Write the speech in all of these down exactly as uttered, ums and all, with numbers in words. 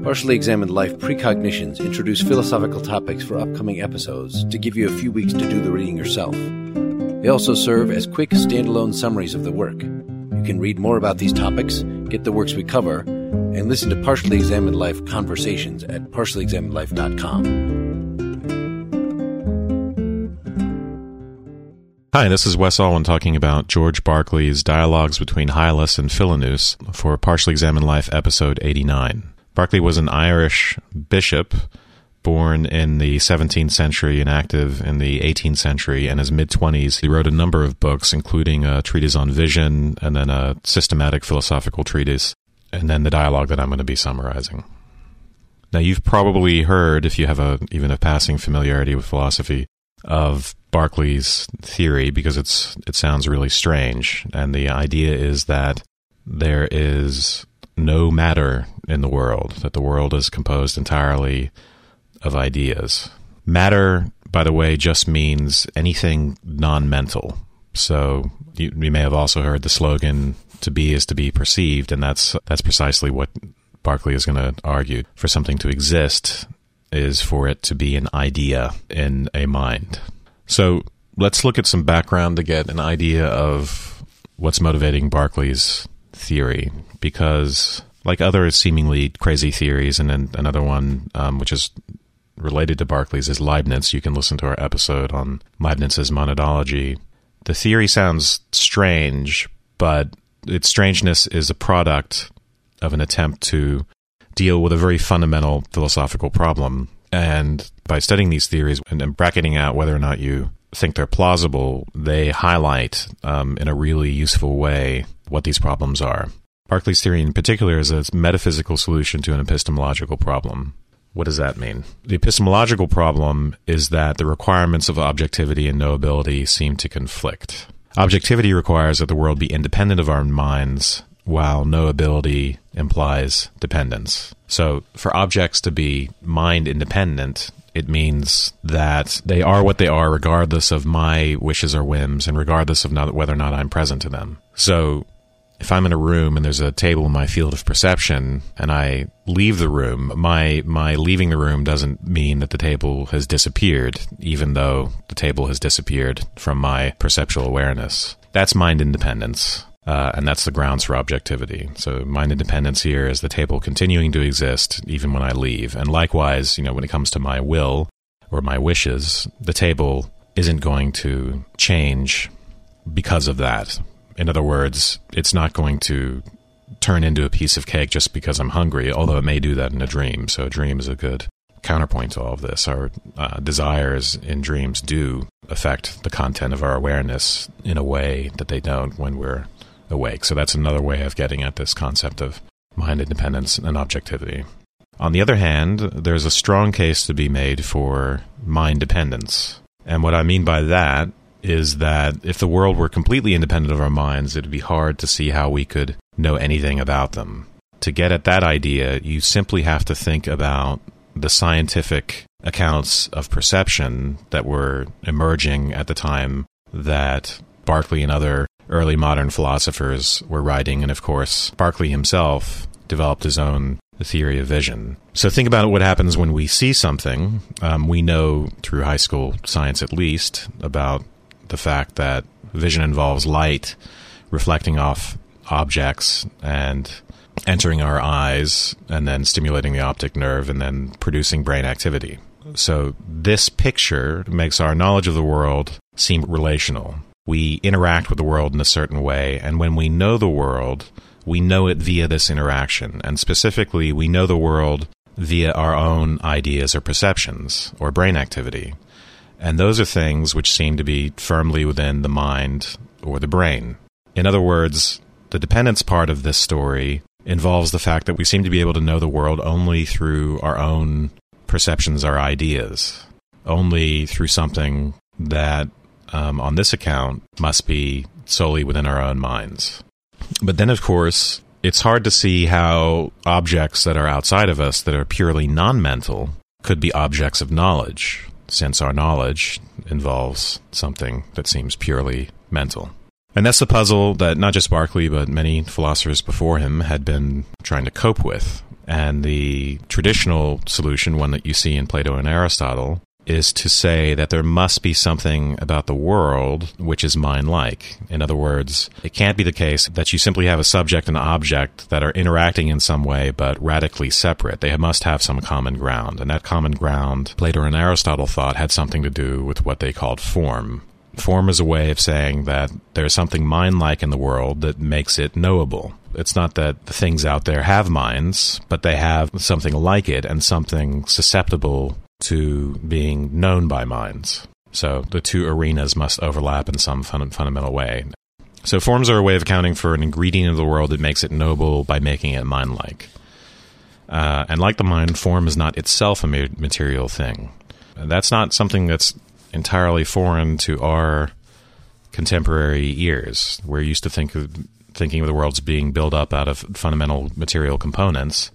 Partially Examined Life Precognitions introduce philosophical topics for upcoming episodes to give you a few weeks to do the reading yourself. They also serve as quick standalone summaries of the work. You can read more about these topics, get the works we cover, and listen to Partially Examined Life conversations at partially examined life dot com. Hi, this is Wes Alwan talking about George Berkeley's Dialogues Between Hylas and Philoneus for Partially Examined Life, episode eighty-nine. Berkeley was an Irish bishop born in the seventeenth century and active in the eighteenth century. In his mid-twenties, he wrote a number of books, including a treatise on vision and then a systematic philosophical treatise, and then the dialogue that I'm going to be summarizing. Now, you've probably heard, if you have a even a passing familiarity with philosophy, of Berkeley's theory, because it's it sounds really strange. And the idea is that there is no matter in the world, that the world is composed entirely of ideas. Matter, by the way, just means anything non-mental. So you, you may have also heard the slogan, "To be is to be perceived," and that's that's precisely what Berkeley is going to argue. For something to exist is for it to be an idea in a mind. So let's look at some background to get an idea of what's motivating Berkeley's theory, because like other seemingly crazy theories, and then another one um, which is related to Berkeley's is Leibniz. You can listen to our episode on Leibniz's monadology. The theory sounds strange, but its strangeness is a product of an attempt to deal with a very fundamental philosophical problem. And by studying these theories and, and bracketing out whether or not you think they're plausible, they highlight um, in a really useful way what these problems are. Berkeley's theory in particular is a metaphysical solution to an epistemological problem. What does that mean? The epistemological problem is that the requirements of objectivity and knowability seem to conflict. Objectivity requires that the world be independent of our minds, while knowability implies dependence. So for objects to be mind independent, it means that they are what they are regardless of my wishes or whims and regardless of not, whether or not I'm present to them. So if I'm in a room and there's a table in my field of perception and I leave the room, my my leaving the room doesn't mean that the table has disappeared, even though the table has disappeared from my perceptual awareness. That's mind independence, uh, and that's the grounds for objectivity. So mind independence here is the table continuing to exist even when I leave. And likewise, you know, when it comes to my will or my wishes, the table isn't going to change because of that. In other words, it's not going to turn into a piece of cake just because I'm hungry, although it may do that in a dream. So a dream is a good counterpoint to all of this. Our uh, desires in dreams do affect the content of our awareness in a way that they don't when we're awake. So that's another way of getting at this concept of mind independence and objectivity. On the other hand, there's a strong case to be made for mind dependence. And what I mean by that is that if the world were completely independent of our minds, it'd be hard to see how we could know anything about them. To get at that idea, you simply have to think about the scientific accounts of perception that were emerging at the time that Berkeley and other early modern philosophers were writing, and of course, Berkeley himself developed his own theory of vision. So think about what happens when we see something. Um, we know through high school science at least about the fact that vision involves light reflecting off objects and entering our eyes and then stimulating the optic nerve and then producing brain activity. So this picture makes our knowledge of the world seem relational. We interact with the world in a certain way, and when we know the world, we know it via this interaction. And specifically, we know the world via our own ideas or perceptions or brain activity. And those are things which seem to be firmly within the mind or the brain. In other words, the dependence part of this story involves the fact that we seem to be able to know the world only through our own perceptions, our ideas, only through something that, um, on this account, must be solely within our own minds. But then, of course, it's hard to see how objects that are outside of us, that are purely non-mental, could be objects of knowledge, since our knowledge involves something that seems purely mental. And that's the puzzle that not just Berkeley, but many philosophers before him had been trying to cope with. And the traditional solution, one that you see in Plato and Aristotle, is to say that there must be something about the world which is mind-like. In other words, it can't be the case that you simply have a subject and object that are interacting in some way but radically separate. They must have some common ground. And that common ground, Plato and Aristotle thought, had something to do with what they called form. Form is a way of saying that there's something mind-like in the world that makes it knowable. It's not that the things out there have minds, but they have something like it and something susceptible to being known by minds. So the two arenas must overlap in some fun- fundamental way. So forms are a way of accounting for an ingredient of the world that makes it knowable by making it mind-like. Uh, and like the mind, form is not itself a ma- material thing. That's not something that's entirely foreign to our contemporary ears. We're used to think of, thinking of the world as being built up out of fundamental material components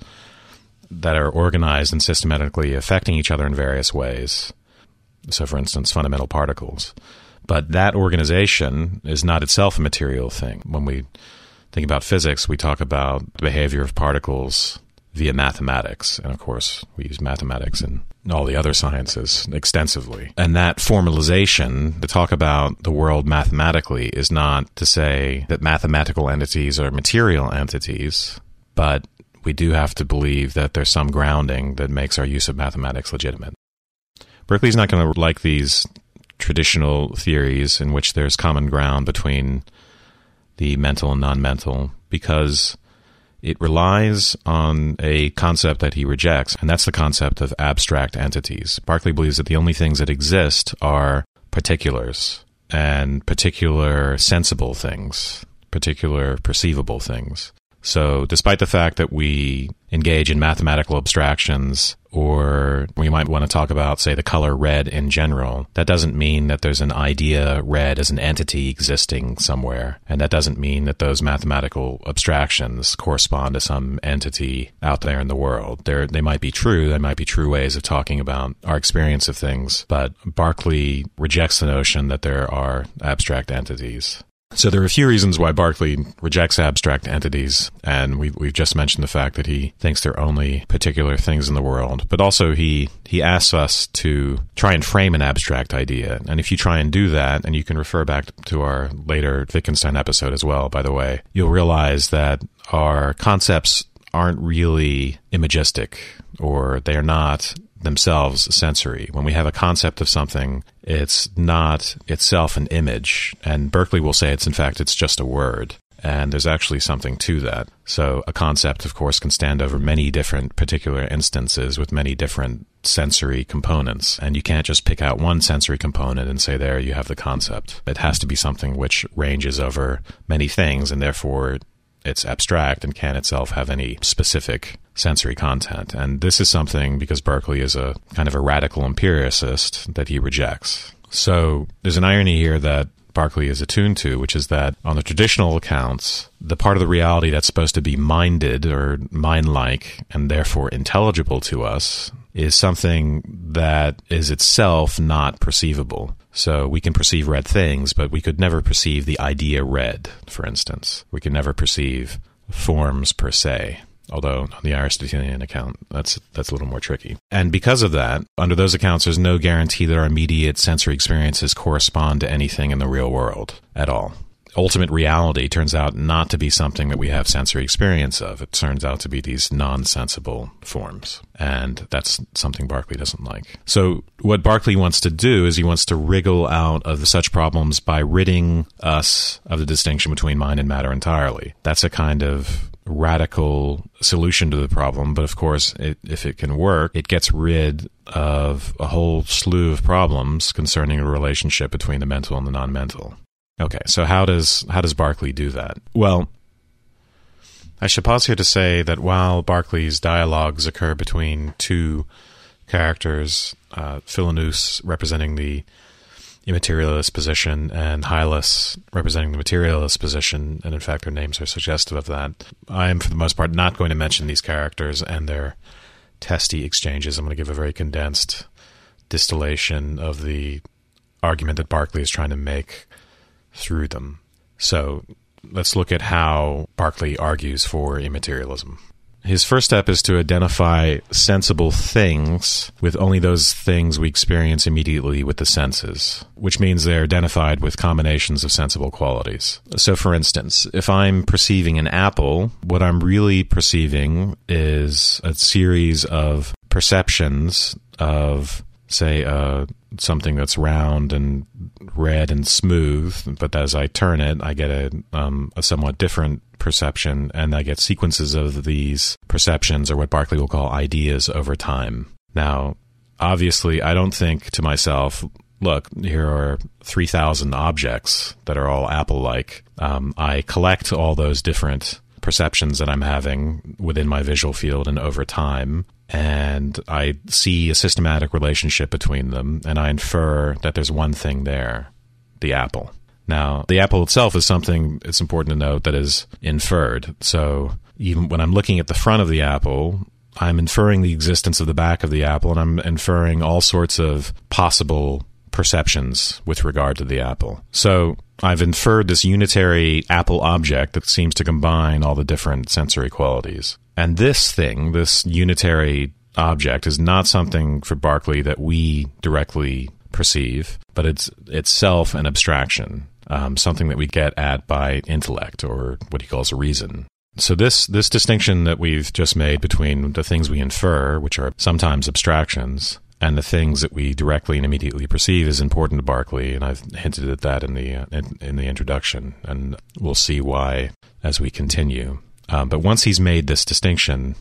that are organized and systematically affecting each other in various ways. So, for instance, fundamental particles. But that organization is not itself a material thing. When we think about physics, we talk about the behavior of particles via mathematics. And, of course, we use mathematics in all the other sciences extensively. And that formalization, to talk about the world mathematically, is not to say that mathematical entities are material entities, but we do have to believe that there's some grounding that makes our use of mathematics legitimate. Berkeley's not going to like these traditional theories in which there's common ground between the mental and non-mental, because it relies on a concept that he rejects, and that's the concept of abstract entities. Berkeley believes that the only things that exist are particulars, and particular sensible things, particular perceivable things. So despite the fact that we engage in mathematical abstractions, or we might want to talk about, say, the color red in general, that doesn't mean that there's an idea red as an entity existing somewhere. And that doesn't mean that those mathematical abstractions correspond to some entity out there in the world. They're, they might be true. They might be true ways of talking about our experience of things. But Berkeley rejects the notion that there are abstract entities. So there are a few reasons why Berkeley rejects abstract entities, and we've, we've just mentioned the fact that he thinks they're only particular things in the world. But also he, he asks us to try and frame an abstract idea. And if you try and do that, and you can refer back to our later Wittgenstein episode as well, by the way, you'll realize that our concepts aren't really imagistic, or they are not themselves sensory. When we have a concept of something, it's not itself an image. And Berkeley will say it's, in fact, it's just a word. And there's actually something to that. So a concept, of course, can stand over many different particular instances with many different sensory components. And you can't just pick out one sensory component and say, there, you have the concept. It has to be something which ranges over many things, and therefore it's abstract and can't itself have any specific sensory content. And this is something, because Berkeley is a kind of a radical empiricist, that he rejects. So there's an irony here that Berkeley is attuned to, which is that on the traditional accounts, the part of the reality that's supposed to be minded or mind-like and therefore intelligible to us is something that is itself not perceivable. So we can perceive red things, but we could never perceive the idea red, for instance. We can never perceive forms per se, although on the Aristotelian account, that's that's a little more tricky. And because of that, under those accounts, there's no guarantee that our immediate sensory experiences correspond to anything in the real world at all. Ultimate reality turns out not to be something that we have sensory experience of. It turns out to be these non-sensible forms. And that's something Berkeley doesn't like. So what Berkeley wants to do is he wants to wriggle out of such problems by ridding us of the distinction between mind and matter entirely. That's a kind of radical solution to the problem, but of course, it, if it can work, it gets rid of a whole slew of problems concerning a relationship between the mental and the non-mental. Okay, so how does how does Berkeley do that? Well, I should pause here to say that while Berkeley's dialogues occur between two characters, uh, Philoneus representing the immaterialist position and Hylas representing the materialist position, and in fact their names are suggestive of that, I am for the most part not going to mention these characters and their testy exchanges. I'm going to give a very condensed distillation of the argument that Berkeley is trying to make through them. So let's look at how Berkeley argues for immaterialism. His first step is to identify sensible things with only those things we experience immediately with the senses, which means they're identified with combinations of sensible qualities. So, for instance, if I'm perceiving an apple, what I'm really perceiving is a series of perceptions of, say, uh, something that's round and red and smooth, but as I turn it, I get a, um, a somewhat different perception, and I get sequences of these perceptions, or what Berkeley will call ideas, over time. Now, obviously, I don't think to myself, look, here are three thousand objects that are all apple-like. Um, I collect all those different perceptions that I'm having within my visual field and over time, and I see a systematic relationship between them, and I infer that there's one thing there, the apple. Now, the apple itself is something, it's important to note, that is inferred. So even when I'm looking at the front of the apple, I'm inferring the existence of the back of the apple, and I'm inferring all sorts of possible perceptions with regard to the apple. So I've inferred this unitary apple object that seems to combine all the different sensory qualities. And this thing, this unitary object, is not something for Berkeley that we directly perceive, but it's itself an abstraction, um, something that we get at by intellect, or what he calls reason. So this this distinction that we've just made between the things we infer, which are sometimes abstractions, and the things that we directly and immediately perceive is important to Berkeley, and I've hinted at that in the uh, in, in the introduction, and we'll see why as we continue. Um, but once he's made this distinction,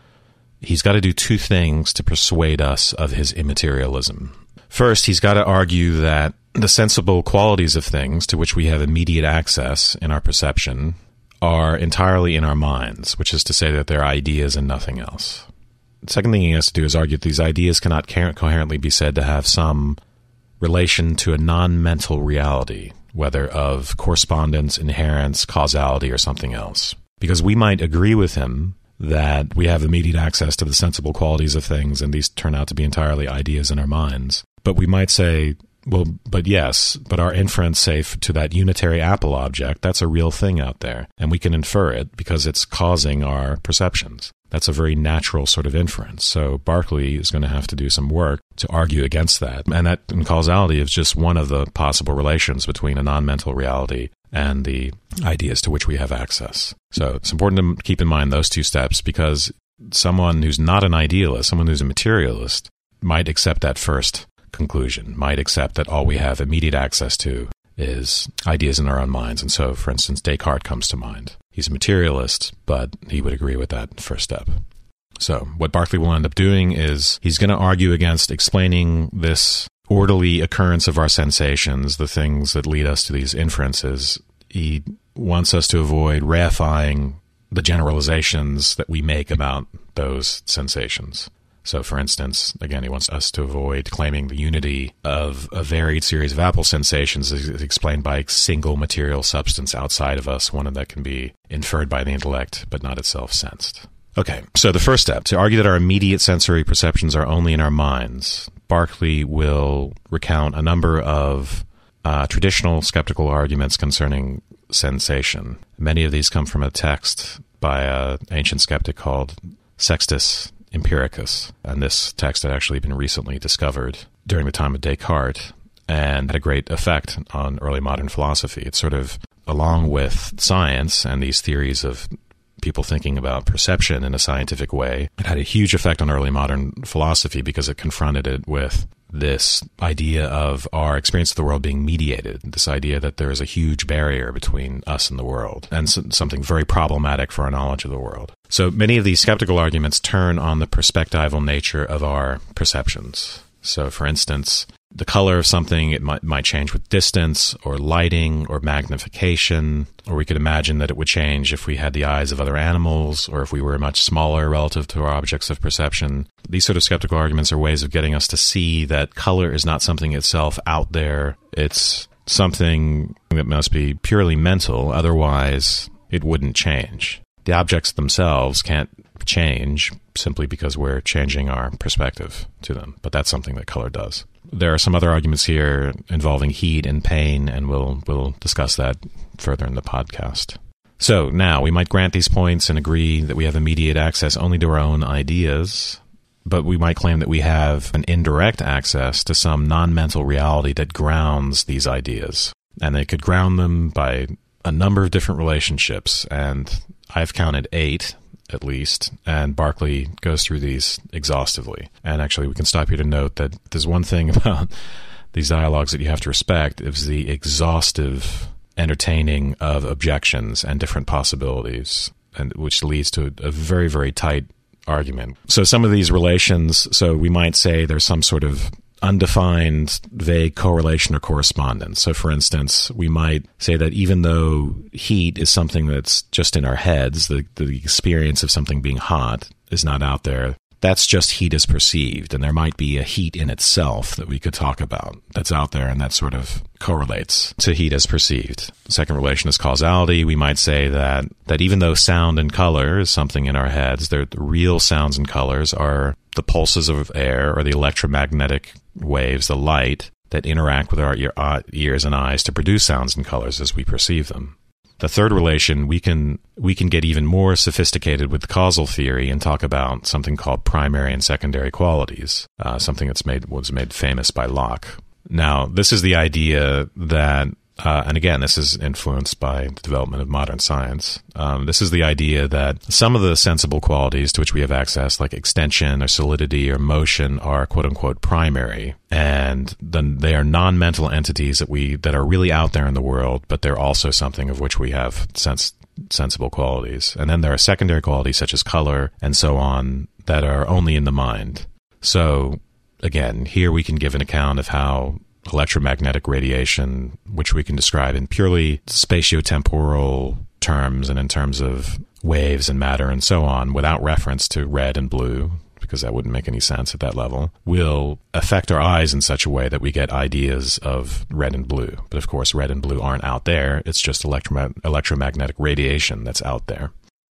he's got to do two things to persuade us of his immaterialism. First, he's got to argue that the sensible qualities of things to which we have immediate access in our perception are entirely in our minds, which is to say that they're ideas and nothing else. The second thing he has to do is argue that these ideas cannot coherently be said to have some relation to a non-mental reality, whether of correspondence, inherence, causality, or something else. Because we might agree with him that we have immediate access to the sensible qualities of things, and these turn out to be entirely ideas in our minds. But we might say, well, but yes, but our inference, say, to that unitary apple object, that's a real thing out there, and we can infer it because it's causing our perceptions. That's a very natural sort of inference. So Berkeley is going to have to do some work to argue against that. And that in causality is just one of the possible relations between a non-mental reality and the ideas to which we have access. So it's important to keep in mind those two steps, because someone who's not an idealist, someone who's a materialist, might accept that first conclusion, might accept that all we have immediate access to is ideas in our own minds. And so, for instance, Descartes comes to mind. He's a materialist, but he would agree with that first step. So what Berkeley will end up doing is he's going to argue against explaining this orderly occurrence of our sensations, the things that lead us to these inferences. He wants us to avoid reifying the generalizations that we make about those sensations. So, for instance, again, he wants us to avoid claiming the unity of a varied series of apple sensations is explained by a single material substance outside of us, one that can be inferred by the intellect but not itself sensed. Okay, so the first step, to argue that our immediate sensory perceptions are only in our minds, Berkeley will recount a number of uh, traditional skeptical arguments concerning sensation. Many of these come from a text by an ancient skeptic called Sextus Empiricus, and this text had actually been recently discovered during the time of Descartes and had a great effect on early modern philosophy. It's sort of, along with science and these theories of people thinking about perception in a scientific way, it had a huge effect on early modern philosophy because it confronted it with this idea of our experience of the world being mediated, this idea that there is a huge barrier between us and the world, and something very problematic for our knowledge of the world. So many of these skeptical arguments turn on the perspectival nature of our perceptions. So, for instance, the color of something, it might, might change with distance or lighting or magnification, or we could imagine that it would change if we had the eyes of other animals or if we were much smaller relative to our objects of perception. These sort of skeptical arguments are ways of getting us to see that color is not something itself out there. It's something that must be purely mental, otherwise it wouldn't change. the objects themselves can't change simply because we're changing our perspective to them. But that's something that color does. There are some other arguments here involving heat and pain, and we'll we'll discuss that further in the podcast. So now, we might grant these points and agree that we have immediate access only to our own ideas, but we might claim that we have an indirect access to some non-mental reality that grounds these ideas. And they could ground them by a number of different relationships, and I've counted eight, at least, and Berkeley goes through these exhaustively. And actually, we can stop here to note that there's one thing about these dialogues that you have to respect, is the exhaustive entertaining of objections and different possibilities, and which leads to a very, very tight argument. So some of these relations, so we might say there's some sort of undefined, vague correlation or correspondence. So for instance, we might say that even though heat is something that's just in our heads, the, the experience of something being hot is not out there, that's just heat as perceived, and there might be a heat in itself that we could talk about that's out there, and that sort of correlates to heat as perceived. The second relation is causality. We might say that that even though sound and color is something in our heads, the real sounds and colors are the pulses of air or the electromagnetic waves, the light, that interact with our ear, uh, ears and eyes to produce sounds and colors as we perceive them. The third relation, we can we can get even more sophisticated with causal theory and talk about something called primary and secondary qualities, uh, something that's made was made famous by Locke. Now, this is the idea that, uh, and again, this is influenced by the development of modern science. Um, this is the idea that some of the sensible qualities to which we have access, like extension or solidity or motion, are quote-unquote primary, and then they are non-mental entities that we that are really out there in the world, but they're also something of which we have sense, sensible qualities. And then there are secondary qualities such as color and so on that are only in the mind. So again, here we can give an account of how electromagnetic radiation, which we can describe in purely spatiotemporal terms and in terms of waves and matter and so on, without reference to red and blue, because that wouldn't make any sense at that level, will affect our eyes in such a way that we get ideas of red and blue. But of course, red and blue aren't out there. It's just electrom- electromagnetic radiation that's out there.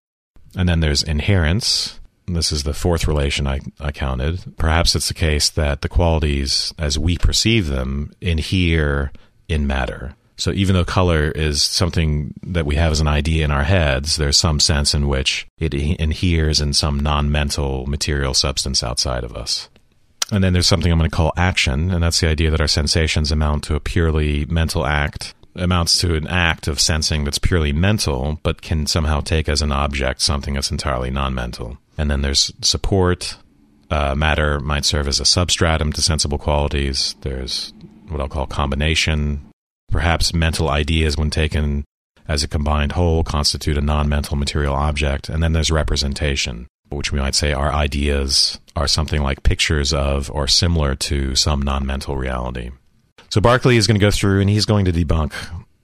And then there's inherence. This is the fourth relation I, I counted. Perhaps it's the case that the qualities, as we perceive them, inhere in matter. So even though color is something that we have as an idea in our heads, there's some sense in which it inheres in some non-mental material substance outside of us. And then there's something I'm going to call action, and that's the idea that our sensations amount to a purely mental act, amounts to an act of sensing that's purely mental, but can somehow take as an object something that's entirely non-mental. And then there's support. Uh, matter might serve as a substratum to sensible qualities. There's what I'll call combination. Perhaps mental ideas, when taken as a combined whole, constitute a non-mental material object. And then there's representation, which we might say our ideas are something like pictures of or similar to some non-mental reality. So Berkeley is going to go through and he's going to debunk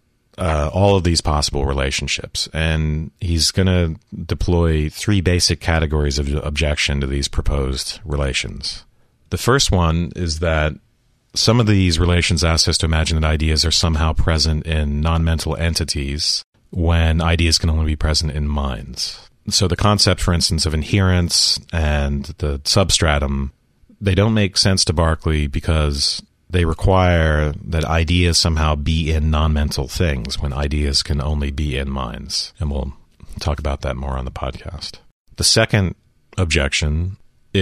uh, all of these possible relationships. And he's going to deploy three basic categories of objection to these proposed relations. The first one is that some of these relations ask us to imagine that ideas are somehow present in non-mental entities when ideas can only be present in minds. So the concept, for instance, of inherence and the substratum, they don't make sense to Berkeley because they require that ideas somehow be in non-mental things when ideas can only be in minds. And we'll talk about that more on the podcast. The second objection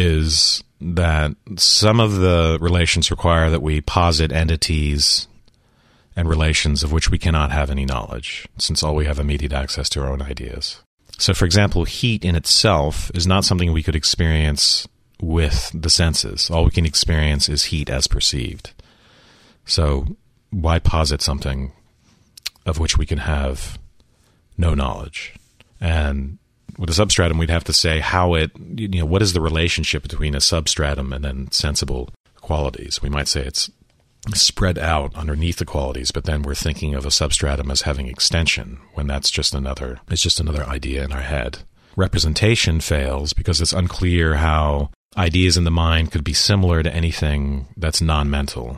is that some of the relations require that we posit entities and relations of which we cannot have any knowledge, since all we have immediate access to our own ideas. So, for example, heat in itself is not something we could experience with the senses. All we can experience is heat as perceived. So why posit something of which we can have no knowledge? And with a substratum, we'd have to say how it, you know, what is the relationship between a substratum and then sensible qualities? We might say it's spread out underneath the qualities, but then we're thinking of a substratum as having extension when that's just another, it's just another idea in our head. Representation fails because it's unclear how ideas in the mind could be similar to anything that's non-mental,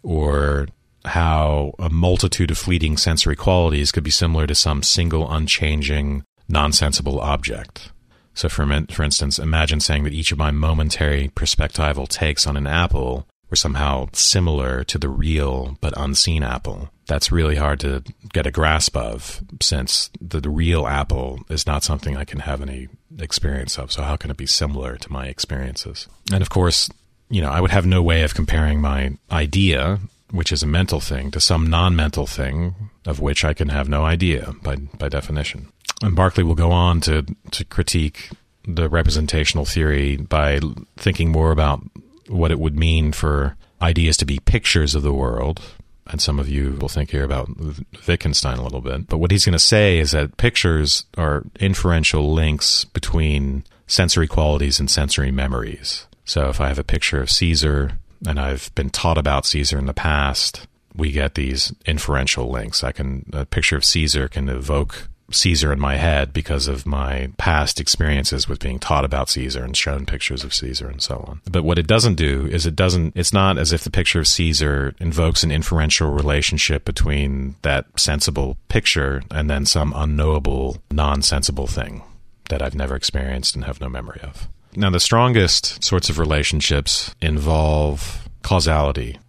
or how a multitude of fleeting sensory qualities could be similar to some single unchanging nonsensible object. So for, for instance, imagine saying that each of my momentary perspectival takes on an apple were somehow similar to the real but unseen apple. That's really hard to get a grasp of, since the, the real apple is not something I can have any experience of. So how can it be similar to my experiences? And of course, you know, I would have no way of comparing my idea, which is a mental thing, to some non-mental thing of which I can have no idea by by definition. And Berkeley will go on to, to critique the representational theory by thinking more about what it would mean for ideas to be pictures of the world. And some of you will think here about Wittgenstein a little bit. But what he's going to say is that pictures are inferential links between sensory qualities and sensory memories. So if I have a picture of Caesar and I've been taught about Caesar in the past, we get these inferential links. I can, a picture of Caesar can evoke Caesar in my head because of my past experiences with being taught about Caesar and shown pictures of Caesar and so on. But what it doesn't do is it doesn't, it's not as if the picture of Caesar invokes an inferential relationship between that sensible picture and then some unknowable, non-sensible thing that I've never experienced and have no memory of. Now, the strongest sorts of relationships involve causality.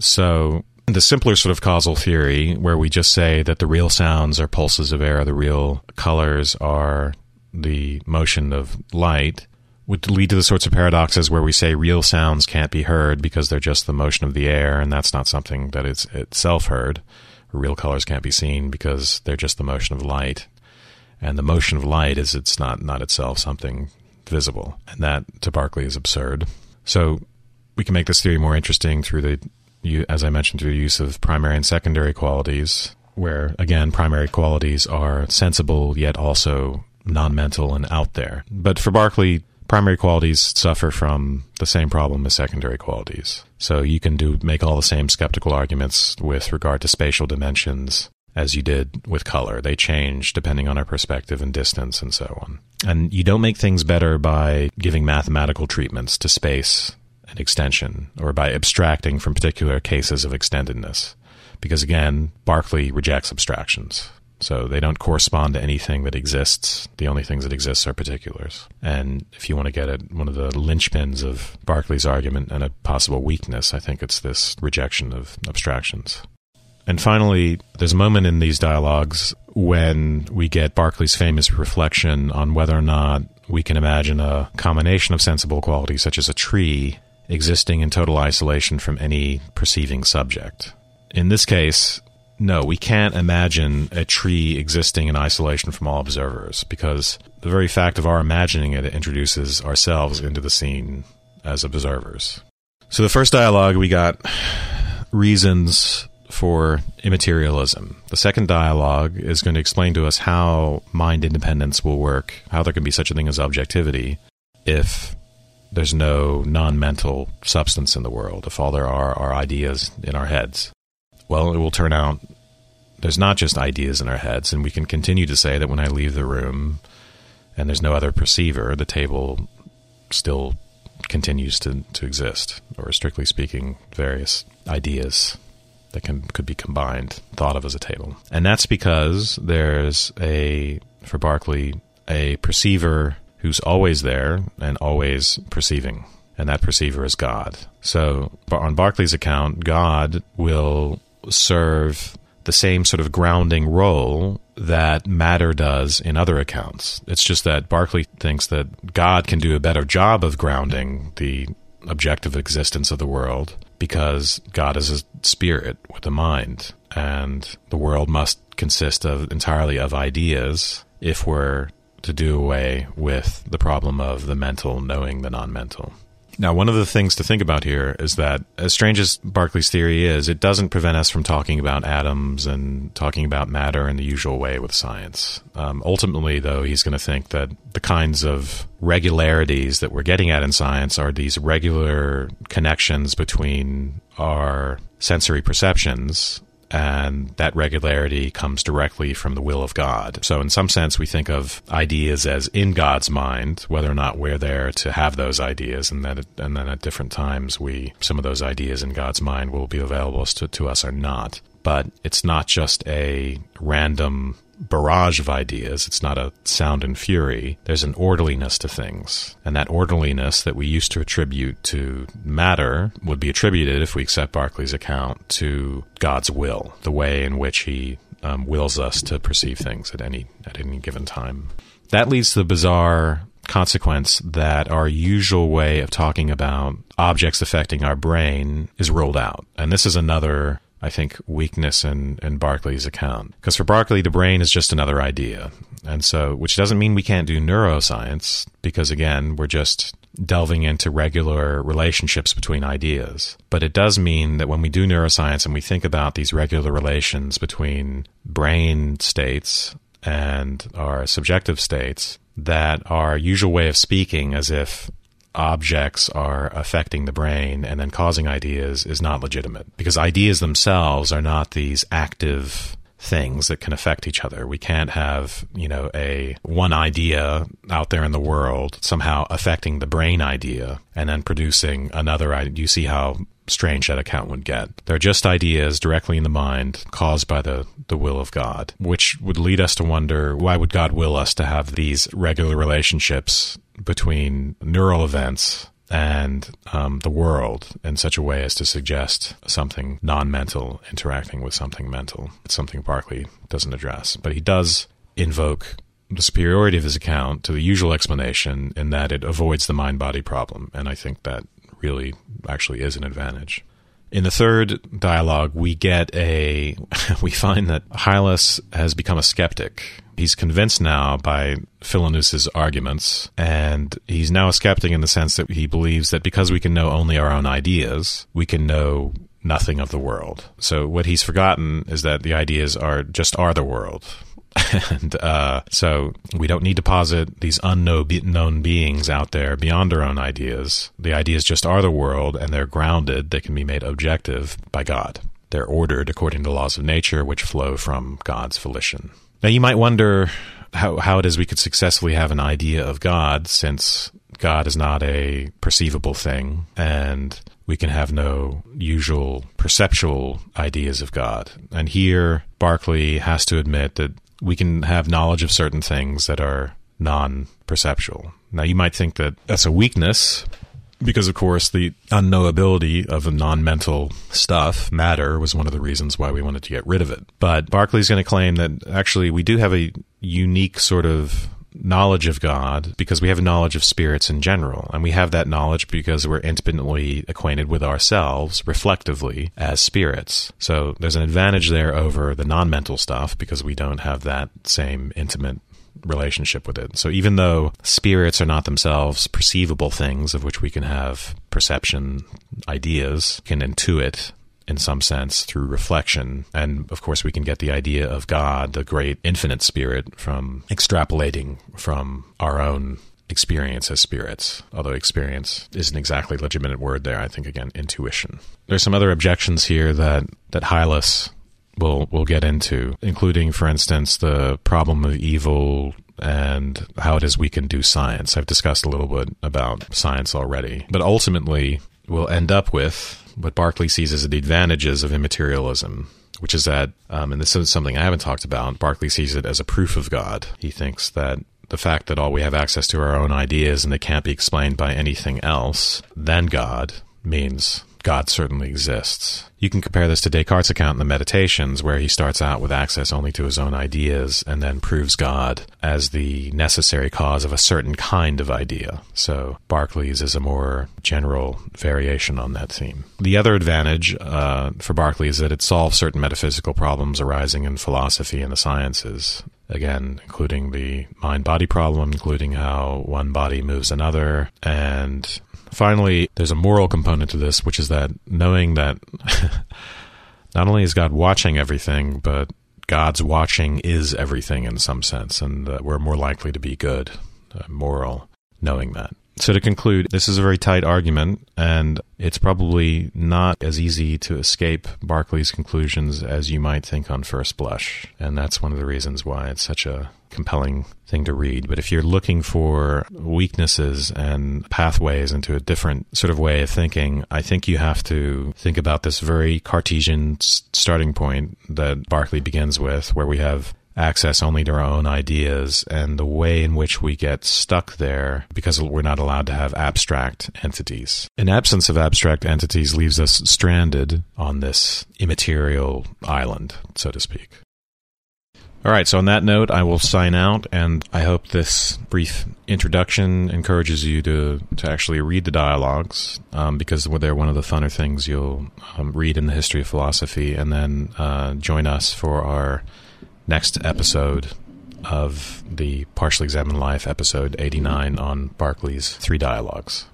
So the simpler sort of causal theory, where we just say that the real sounds are pulses of air, the real colors are the motion of light, would lead to the sorts of paradoxes where we say real sounds can't be heard because they're just the motion of the air, and that's not something that is itself heard. Real colors can't be seen because they're just the motion of light, and the motion of light is it's not, not itself something visible. And that, to Berkeley, is absurd. So we can make this theory more interesting through the You, as I mentioned, through the use of primary and secondary qualities, where, again, primary qualities are sensible yet also non-mental and out there. But for Berkeley, primary qualities suffer from the same problem as secondary qualities. So you can do make all the same skeptical arguments with regard to spatial dimensions as you did with color. They change depending on our perspective and distance and so on. And you don't make things better by giving mathematical treatments to space and extension, or by abstracting from particular cases of extendedness. Because again, Berkeley rejects abstractions. So they don't correspond to anything that exists. The only things that exist are particulars. And if you want to get at one of the linchpins of Berkeley's argument and a possible weakness, I think it's this rejection of abstractions. And finally, there's a moment in these dialogues when we get Berkeley's famous reflection on whether or not we can imagine a combination of sensible qualities, such as a tree, existing in total isolation from any perceiving subject. In this case, no, we can't imagine a tree existing in isolation from all observers, because the very fact of our imagining it introduces ourselves into the scene as observers. So the first dialogue, we got reasons for immaterialism. The second dialogue is going to explain to us how mind independence will work, how there can be such a thing as objectivity if there's no non-mental substance in the world, if all there are are ideas in our heads. Well, it will turn out there's not just ideas in our heads, and we can continue to say that when I leave the room and there's no other perceiver, the table still continues to, to exist, or strictly speaking, various ideas that can could be combined, thought of as a table. And that's because there's a, for Berkeley, a perceiver who's always there and always perceiving, and that perceiver is God. So on Berkeley's account, God will serve the same sort of grounding role that matter does in other accounts. It's just that Berkeley thinks that God can do a better job of grounding the objective existence of the world because God is a spirit with a mind, and the world must consist of entirely of ideas if we're to do away with the problem of the mental knowing the non-mental. Now, one of the things to think about here is that, as strange as Berkeley's theory is, it doesn't prevent us from talking about atoms and talking about matter in the usual way with science. Um, ultimately, though, he's going to think that the kinds of regularities that we're getting at in science are these regular connections between our sensory perceptions, and that regularity comes directly from the will of God. So in some sense, we think of ideas as in God's mind, whether or not we're there to have those ideas, and that, and then at different times, we some of those ideas in God's mind will be available to, to us or not. But it's not just a random barrage of ideas. It's not a sound and fury. There's an orderliness to things. And that orderliness that we used to attribute to matter would be attributed, if we accept Berkeley's account, to God's will, the way in which he um, wills us to perceive things at any at any given time. That leads to the bizarre consequence that our usual way of talking about objects affecting our brain is ruled out. And this is another, I think, weakness in, in Berkeley's account. Because for Berkeley, the brain is just another idea. And so, which doesn't mean we can't do neuroscience, because again, we're just delving into regular relationships between ideas. But it does mean that when we do neuroscience and we think about these regular relations between brain states and our subjective states, that our usual way of speaking as if objects are affecting the brain and then causing ideas is not legitimate, because ideas themselves are not these active things that can affect each other. We can't have, you know, a one idea out there in the world somehow affecting the brain idea and then producing another idea. You see how strange that account would get. They're just ideas directly in the mind caused by the, the will of God, which would lead us to wonder, why would God will us to have these regular relationships between neural events and um, the world in such a way as to suggest something non-mental interacting with something mental? It's something Berkeley doesn't address. But he does invoke the superiority of his account to the usual explanation in that it avoids the mind-body problem. And I think that really actually is an advantage. In the third dialogue, we get a, we find that Hylas has become a skeptic. He's convinced now by Philonous's arguments, and he's now a skeptic in the sense that he believes that because we can know only our own ideas, we can know nothing of the world. So what he's forgotten is that the ideas are just are the world. And uh, so we don't need to posit these unknown beings out there beyond our own ideas. The ideas just are the world, and they're grounded. They can be made objective by God. They're ordered according to laws of nature, which flow from God's volition. Now, you might wonder how, how it is we could successfully have an idea of God, since God is not a perceivable thing, and we can have no usual perceptual ideas of God. And here, Berkeley has to admit that we can have knowledge of certain things that are non-perceptual. Now, you might think that that's a weakness, because, of course, the unknowability of the non-mental stuff, matter, was one of the reasons why we wanted to get rid of it. But Berkeley's going to claim that actually we do have a unique sort of knowledge of God because we have a knowledge of spirits in general. And we have that knowledge because we're intimately acquainted with ourselves reflectively as spirits. So there's an advantage there over the non-mental stuff because we don't have that same intimate relationship with it. So even though spirits are not themselves perceivable things of which we can have perception ideas, can intuit in some sense through reflection. And of course we can get the idea of God, the great infinite spirit, from extrapolating from our own experience as spirits. Although experience isn't exactly a legitimate word there. I think, again, intuition. There's some other objections here that, that Hylas will will get into, including, for instance, the problem of evil and how it is we can do science. I've discussed a little bit about science already. But ultimately, we'll end up with what Berkeley sees as the advantages of immaterialism, which is that, um, and this is something I haven't talked about, Berkeley sees it as a proof of God. He thinks that the fact that all we have access to our own ideas and they can't be explained by anything else than God means God certainly exists. You can compare this to Descartes' account in the Meditations, where he starts out with access only to his own ideas and then proves God as the necessary cause of a certain kind of idea. So Berkeley's is a more general variation on that theme. The other advantage uh, for Berkeley is that it solves certain metaphysical problems arising in philosophy and the sciences. Again, including the mind-body problem, including how one body moves another, and finally, there's a moral component to this, which is that knowing that not only is God watching everything, but God's watching is everything in some sense, and that we're more likely to be good, uh, moral, knowing that. So to conclude, this is a very tight argument, and it's probably not as easy to escape Berkeley's conclusions as you might think on first blush, and that's one of the reasons why it's such a compelling thing to read. But if you're looking for weaknesses and pathways into a different sort of way of thinking, I think you have to think about this very Cartesian starting point that Berkeley begins with, where we have access only to our own ideas, and the way in which we get stuck there because we're not allowed to have abstract entities. An absence of abstract entities leaves us stranded on this immaterial island, so to speak. All right, so on that note, I will sign out, and I hope this brief introduction encourages you to, to actually read the dialogues, um, because they're one of the funner things you'll um, read in the history of philosophy, and then uh, join us for our next episode of the Partially Examined Life, episode eighty-nine, on Berkeley's Three Dialogues.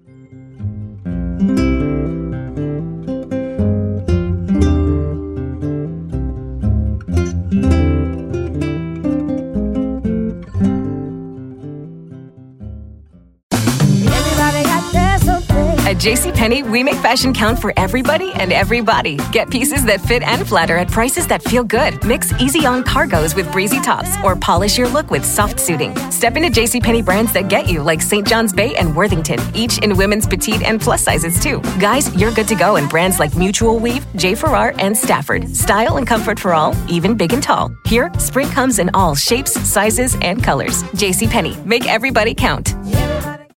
At JCPenney, we make fashion count for everybody and everybody. Get pieces that fit and flatter at prices that feel good. Mix easy-on cargos with breezy tops, or polish your look with soft suiting. Step into JCPenney brands that get you, like Saint John's Bay and Worthington, each in women's petite and plus sizes, too. Guys, you're good to go in brands like Mutual Weave, J. Farrar, and Stafford. Style and comfort for all, even big and tall. Here, spring comes in all shapes, sizes, and colors. JCPenney, make everybody count.